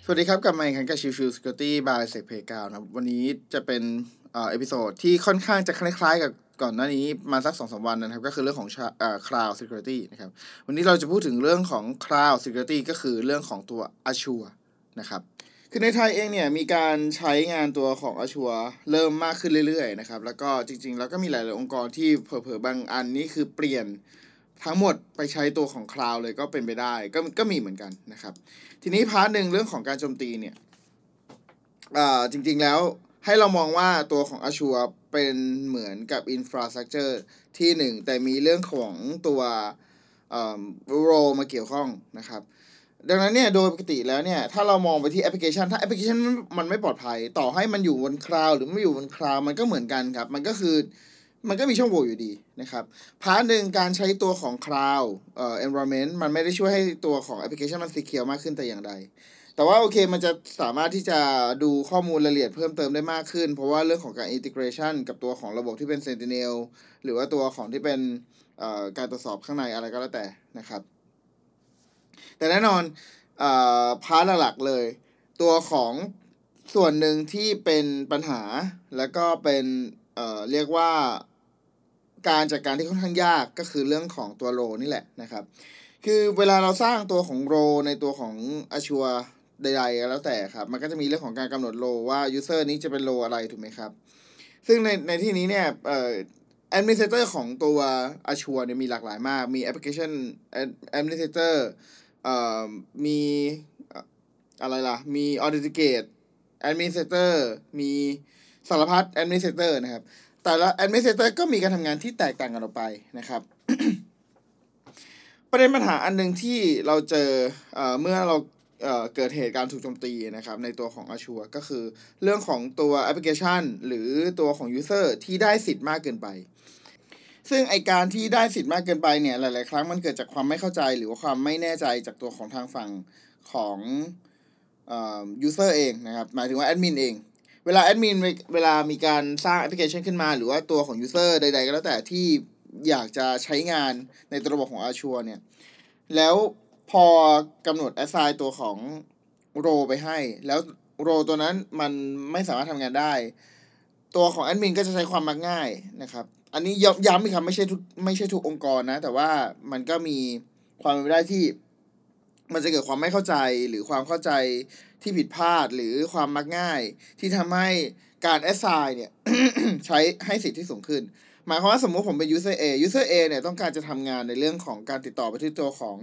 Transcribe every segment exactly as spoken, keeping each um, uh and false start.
สวัสดีครับกลับมาอีกครั้งกับ Shield Security by Sec Playground นะครับวันนี้จะเป็นเอ่อเอพิโซดที่ค่อนข้างจะคล้ายๆกับก่อนหน้านี้มาสัก สองถึงสาม วันนะครับก็คือเรื่องของเอ่อ Cloud Security นะครับวันนี้เราจะพูดถึงเรื่องของ Cloud Security ก็คือเรื่องของตัว Azure นะครับคือในไทยเองเนี่ยมีการใช้งานตัวของ Azure เริ่มมากขึ้นเรื่อยๆนะครับแล้วก็จริงๆแล้วก็มีหลายๆองค์กรที่เผลอๆบางอันนี่คือเปลี่ยนทั้งหมดไปใช้ตัวของ Cloud เลยก็เป็นไปได้ก็ก็มีเหมือนกันนะครับทีนี้พาร์ทหนึ่งเรื่องของการโจมตีเนี่ยอ่าจริงๆแล้วให้เรามองว่าตัวของ Azure เป็นเหมือนกับ Infrastructure ที่หนึ่งแต่มีเรื่องของตัวเอ่อ role มาเกี่ยวข้องนะครับดังนั้นเนี่ยโดยปกติแล้วเนี่ยถ้าเรามองไปที่แอปพลิเคชันถ้าแอปพลิเคชันมันไม่ปลอดภัยต่อให้มันอยู่บนคลาวด์หรือไม่อยู่บนคลาวด์มันก็เหมือนกันครับมันก็คือมันก็มีช่องโหว่อยู่ดีนะครับพาร์ทหนึ่งการใช้ตัวของ Cloud เอ่อ environment มันไม่ได้ช่วยให้ตัวของแอปพลิเคชันมัน secure มากขึ้นแต่อย่างใดแต่ว่าโอเคมันจะสามารถที่จะดูข้อมูลรายละเอียดเพิ่มเติมได้มากขึ้นเพราะว่าเรื่องของการ integration กับตัวของระบบที่เป็น Sentinel หรือว่าตัวของที่เป็นเอ่อการตรวจสอบข้างในอะไรก็แล้วแต่นะครับแต่แน่นอนเอ่อพาร์ทหลักๆเลยตัวของส่วนหนึ่งที่เป็นปัญหาแล้วก็เป็นเอ่อเรียกว่าการจัดการที่ค่อนข้างยากก็คือเรื่องของตัวโรนี่แหละนะครับคือเวลาเราสร้างตัวของโรในตัวของ Azure ใดๆแล้วแต่ครับมันก็จะมีเรื่องของการกำหนดโรว่า user นี้จะเป็นโรอะไรถูกไหมครับซึ่งในในที่นี้เนี่ยเอ่อ administrator ของตัว Azure เนี่ยมีหลากหลายมากมี application administrator เอ่อมีอะไรล่ะมี authenticate administrator มีสารพัด administrator นะครับแต่ละ administrator ก็มีการทำงานที่แตกต่างกันออกไปนะครับ ประเด็นปัญหาอันหนึ่งที่เราเจอเอ่อเมื่อเราเอ่อเกิดเหตุการณ์ถูกโจมตีนะครับในตัวของ Azure ก็คือเรื่องของตัวแอปพลิเคชันหรือตัวของ user ที่ได้สิทธิ์มากเกินไปซึ่งไอการที่ได้สิทธิ์มากเกินไปเนี่ยหลายๆครั้งมันเกิดจากความไม่เข้าใจหรือว่าความไม่แน่ใจจากตัวของทางฝั่งของเอ่อ user เองนะครับหมายถึงว่าแอดมินเองเวลาแอดมินเวลามีการสร้างแอปพลิเคชันขึ้นมาหรือว่าตัวของ user ใดๆก็แล้วแต่ที่อยากจะใช้งานในตัวระบบของ Azure เนี่ยแล้วพอกำหนด assign ตัวของ role ไปให้แล้ว role ตัวนั้นมันไม่สามารถทำงานได้ตัวของแอดมินก็จะใช้ความมักง่ายนะครับอันนี้ย้ำย้ำอีกครับไม่ใช่ทุกไม่ใช่ทุกองค์กรนะแต่ว่ามันก็มีความเป็นไปได้ที่มันจะเกิดความไม่เข้าใจหรือความเข้าใจที่ผิดพลาดหรือความมักง่ายที่ทำให้การ assign เนี่ย ใช้ให้สิทธิ์ที่สูงขึ้นหมายความว่าสมมุติผมเป็น user A user A เนี่ยต้องการจะทำงานในเรื่องของการติดต่อไปที่ตัวของ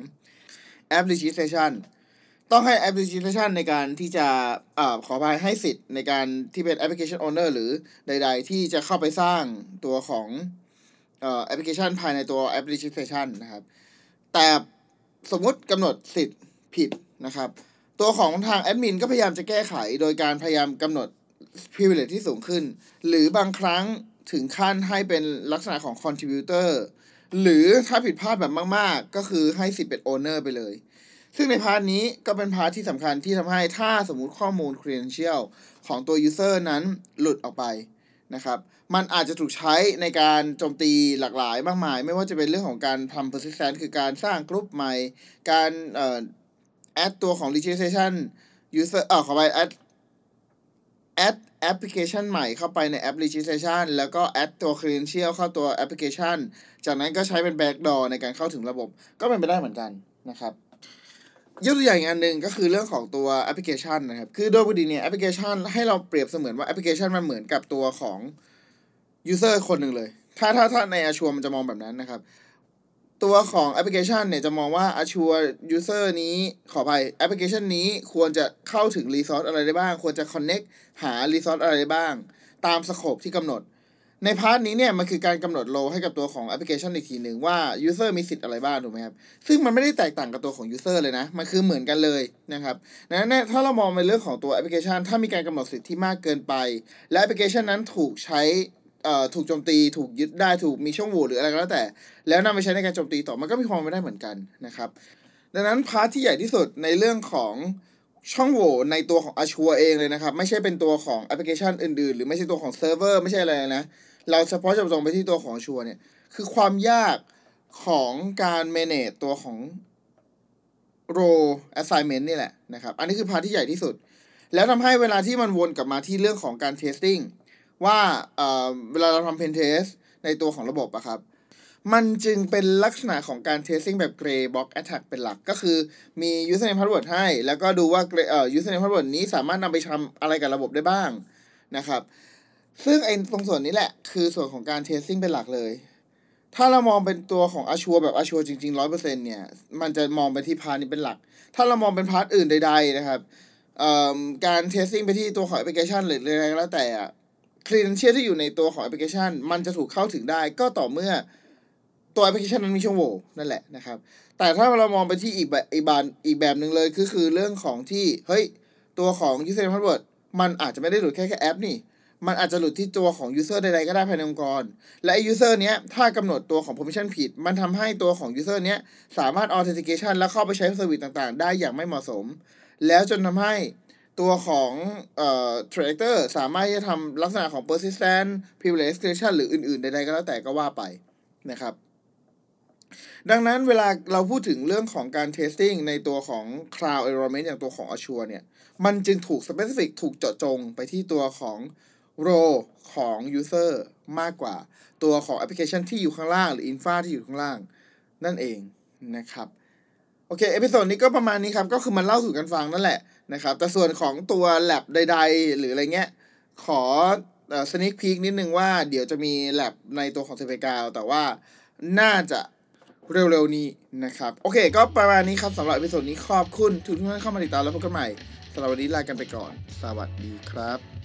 app registration ต้องให้ app registration ในการที่จะอ่าขออภัยให้สิทธิ์ในการที่เป็น application owner หรือใดๆที่จะเข้าไปสร้างตัวของเอ่อแอปพลิเคชันภายในตัว app registration นะครับแต่สมมุติกำหนดสิทธิ์ผิดนะครับตัวของทางแอดมินก็พยายามจะแก้ไขโดยการพยายามกำหนด privilege ที่สูงขึ้นหรือบางครั้งถึงขั้นให้เป็นลักษณะของ contributor หรือถ้าผิดพลาดแบบมากๆก็คือให้สิทธิ์เป็น owner ไปเลยซึ่งในพาร์ทนี้ก็เป็นพาร์ทที่สำคัญที่ทำให้ถ้าสมมุติข้อมูล credential ของตัว user นั้นหลุดออกไปนะครับมันอาจจะถูกใช้ในการโจมตีหลากหลายมากมายไม่ว่าจะเป็นเรื่องของการทำ persistent คือการสร้างกลุ่มใหม่การเอ่อ add ตัวของ registration user เอ่อขอไป add add application ใหม่เข้าไปใน app registration แล้วก็ add ตัว credential เข้าตัว application จากนั้นก็ใช้เป็น backdoor ในการเข้าถึงระบบก็เป็นไปได้เหมือนกันนะครับยกตัวอย่างอันหนึ่งก็คือเรื่องของตัวแอปพลิเคชันนะครับคือโดยปกติเนี่ยแอปพลิเคชันให้เราเปรียบเสมือนว่าแอปพลิเคชันมันเหมือนกับตัวของ user คนหนึ่งเลยถ้าถ้าถ้าใน Azure มันจะมองแบบนั้นนะครับตัวของแอปพลิเคชันเนี่ยจะมองว่า Azure user นี้ขออภัยแอปพลิเคชันนี้ควรจะเข้าถึง resource อะไรได้บ้างควรจะ connect หา resource อะไรได้บ้างตามสโคปที่กำหนดในพาร์ทนี้เนี่ยมันคือการกำหนดโลให้กับตัวของแอปพลิเคชันอีกทีหนึ่งว่า user มีสิทธิ์อะไรบ้างถูกไหมครับซึ่งมันไม่ได้แตกต่างกับตัวของ user เลยนะมันคือเหมือนกันเลยนะครับดังนั้นถ้าเรามองในเรื่องของตัวแอปพลิเคชันถ้ามีการกำหนดสิทธิ์ที่มากเกินไปและแอปพลิเคชันนั้นถูกใช้เอ่อถูกโจมตีถูกยึดได้ถูกมีช่องโหว่หรืออะไรก็แล้วแต่แล้วนำไปใช้ในการโจมตีต่อมันก็มีความไม่ได้เหมือนกันนะครับดังนั้นพาร์ทที่ใหญ่ที่สุดในเรื่องของช่องโหว่ในตัวของ Azure เองเลยนะครับไม่ใช่เป็นตัวของแอปพลิเคชันอื่นๆหรือไม่ใช่ตัวของเซิร์ฟเวอร์ไม่ใช่อะไรนะเราเฉพาะเจาะจงไปที่ตัวของ Azure เนี่ยคือความยากของการ manage ตัวของ role assignment นี่แหละนะครับอันนี้คือพาร์ทที่ใหญ่ที่สุดแล้วทำให้เวลาที่มันวนกลับมาที่เรื่องของการ testing ว่าเอ่อเวลาเราทำ pen test ในตัวของระบบอะครับมันจึงเป็นลักษณะของการ testing แบบ gray box attack เป็นหลักก็คือมี username password ให้แล้วก็ดูว่าเอ่อ username password นี้สามารถนำไปทำอะไรกับระบบได้บ้างนะครับซึ่งไอ้ตรงส่วนนี้แหละคือส่วนของการ testing เป็นหลักเลยถ้าเรามองเป็นตัวของ Azure แบบ Azure จริงๆ หนึ่งร้อยเปอร์เซ็นต์ เนี่ยมันจะมองไปที่พาร์ทนี้เป็นหลักถ้าเรามองเป็นพาร์ทอื่นใดๆนะครับการ testing ไปที่ตัวของแอปพลิเคชันหรืออะไรก็แล้วแต่ credential ที่อยู่ในตัวของแอปพลิเคชันมันจะถูกเข้าถึงได้ก็ต่อเมื่อตัวแอปพลิเคชันนั้นมีช่องโหว่นั่นแหละนะครับแต่ถ้าเรามองไปที่อีกแบบอีกแบบอีกแบบหนึ่งเลยก็คือเรื่องของที่เฮ้ยตัวของ username password มันอาจจะไม่ได้หลุดแค่แค่แอปนี่มันอาจจะหลุดที่ตัวของ user ใดๆก็ได้ภายในองค์กรและไอ้ user เนี้ยถ้ากำหนดตัวของ permission ผิดมันทำให้ตัวของ user เนี้ยสามารถ authentication และเข้าไปใช้ service ต่างๆได้อย่างไม่เหมาะสมแล้วจนทำให้ตัวของเอ่อ traitor สามารถที่จะทำลักษณะของ persistent privilege escalation หรืออื่นๆใดๆก็แล้วแต่ก็ว่าไปนะครับดังนั้นเวลาเราพูดถึงเรื่องของการ testing ในตัวของ cloud environment อย่างตัวของ Azure เนี่ยมันจึงถูก specific ถูกเจาะจงไปที่ตัวของ role ของ user มากกว่าตัวของแอปพลิเคชันที่อยู่ข้างล่างหรือ infra ที่อยู่ข้างล่างนั่นเองนะครับโอเคเอพิโซดนี้ก็ประมาณนี้ครับก็คือมันเล่าสู่กันฟังนั่นแหละนะครับแต่ส่วนของตัว lab ใดๆหรืออะไรเงี้ยขอเอ่อ sneak peek นิดนึงว่าเดี๋ยวจะมี lab ในตัวของ Survey Cloud แต่ว่าน่าจะเร็วๆนี้นะครับโอเคก็ประมาณนี้ครับสำหรับเอพิโซดนี้ขอบคุณทุกท่านเข้ามาติดตามแล้วพบกันใหม่สำหรับวันนี้ลากันไปก่อนสวัสดีครับ